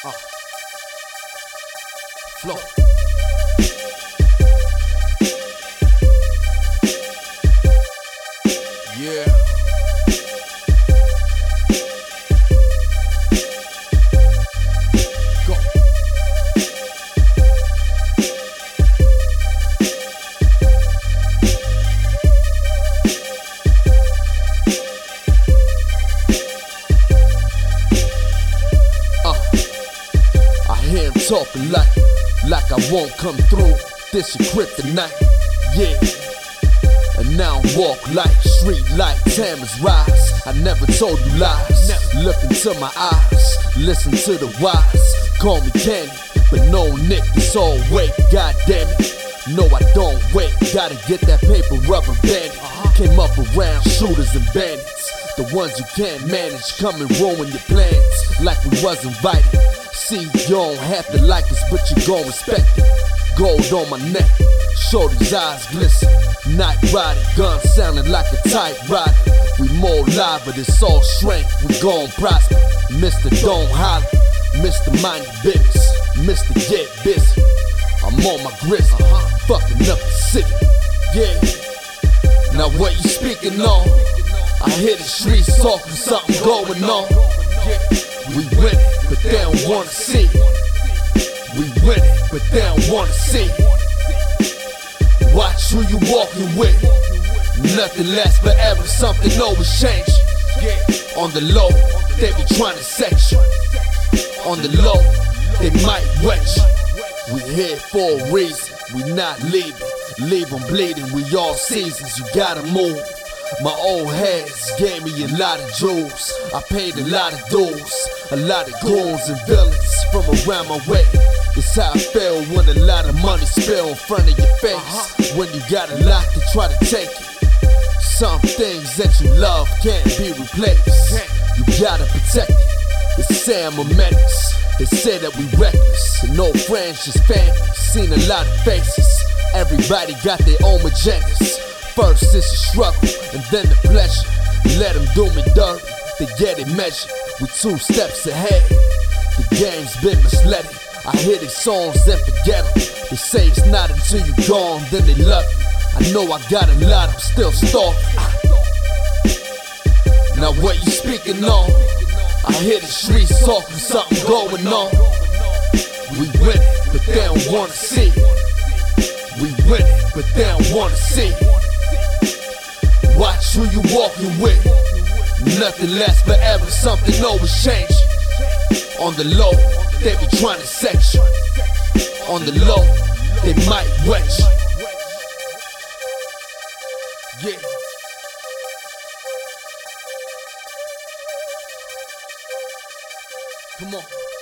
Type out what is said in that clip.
Uh, Flow. Yeah. Go. I hear him talking like I won't come through. This your kryptonite, yeah. And now I walk like street lights, hammers rise. I never told you lies. Look into my eyes, listen to the wise. Call me Kenny, but no Nick, it's all weight. God damn it, no I don't wait. Gotta get that paper rubber bandit. Came up around shooters and bandits, the ones you can't manage, come and ruin your plans like we was invited. See, you don't have to like us, but you gon' respect it. Gold on my neck, shorty's eyes glisten. Night riding, gun sounding like a typewriter. We more live, but it's all strength, we gon' prosper. Mr. Don't Holler, Mr. Mind Your Business, Mr. Get Busy. I'm on my grizzly, fucking up the city, yeah. Now what you speaking on? I hear the streets talking, something going on. We win it, but they don't wanna see it. We win it, but they don't wanna see it. Watch who you walking with. Nothing lasts forever, something always changes. On the low, they be trying to set you. On the low, they might wet you. We here for a reason, we not leaving. Leave them bleeding, we all seasons, you gotta move. My old heads gave me a lot of jewels. I paid a lot of dues, a lot of goons and villains from around my way. It's how I feel when a lot of money spill in front of your face. When you got a lot to try to take it. Some things that you love can't be replaced. You gotta protect it. They say I'm a menace. They say that we reckless, and no friends, just family. Seen a lot of faces. Everybody got their own agendas. First it's a struggle, and then the pleasure. Let them do me dirty, they get it measured. We 2 steps ahead. The game's been misled. I hear these songs and forget them. They say it's not until you gone, then they love you. I know I got a lot, I'm still stalking. Now what you speaking on? I hear the streets talking, something going on. We win it, but they don't wanna see it. We win it, but they don't wanna see it. Watch who you walking with. Nothing lasts forever, something always changes. On the low, they be trying to set you. On the low, they might wet you. Yeah. Come on.